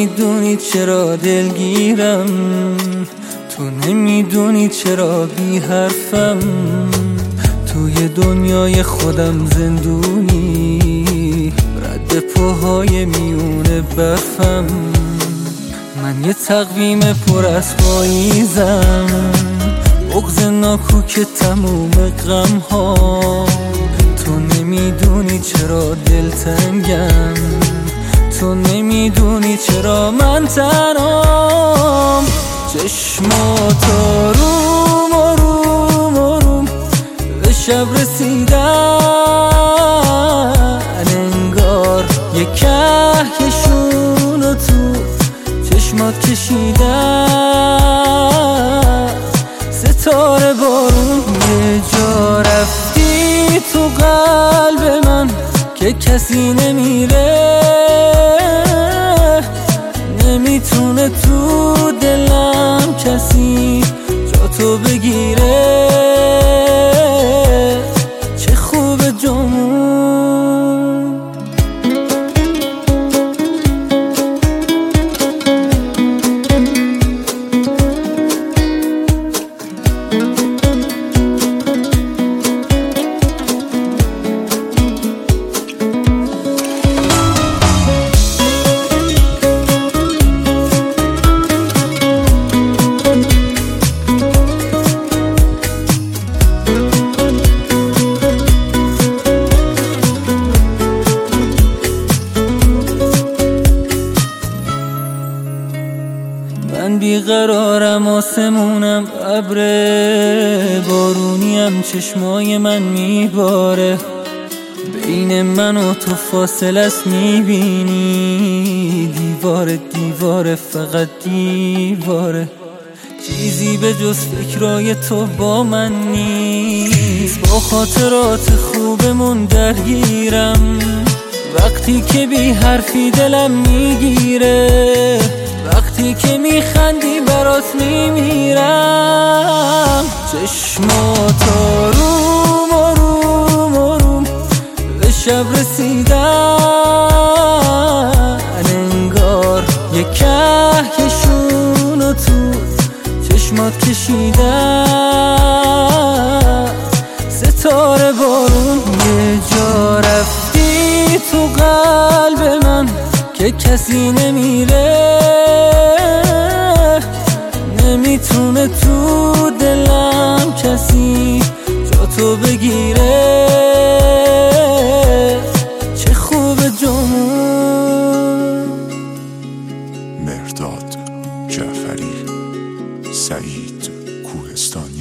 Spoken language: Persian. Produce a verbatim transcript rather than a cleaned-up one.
نمیدونی چرا دلگیرم، تو نمیدونی چرا بی حرفم، توی دنیای خودم زندونی، رد پاهای میونه برفم. من یه تقویم پر از پاییزم، بغض ناکوک تموم غم ها. تو نمیدونی چرا دلتنگم، تو نمیدونی چرا من تنهام. چشمات آروم آروم آروم به شب رسیدن، انگار یه کهکشون تو چشمات کشیدن. ستاره بارون یه جا رفتی تو قلب من که کسی نمیره، نمیتونه تو دلم کسی جا تو بگیره. چه خوبه جامون، من بیقرارم، آسمونم ابر بارونیم، چشمای من میباره، بین من و تو فاصله است میبینی، دیوار دیواره فقط دیواره، چیزی به جز فکرای تو با من نیست. با خاطرات خوبمون درگیرم، وقتی که بی حرفی دلم میگیره، وقتی که میخندی برات میمیرم. چشمات آروم آروم آروم به شب رسیدن، انگار یه کهکشون تو چشمات کشیدن. ستاره بارون یه جا رفتی تو قلب من که کسی نمیره، نمیتونه تو دلم کسی جا تو بگیره. چه خوبه جامون. مهرداد جعفری، سعید کوهستانی.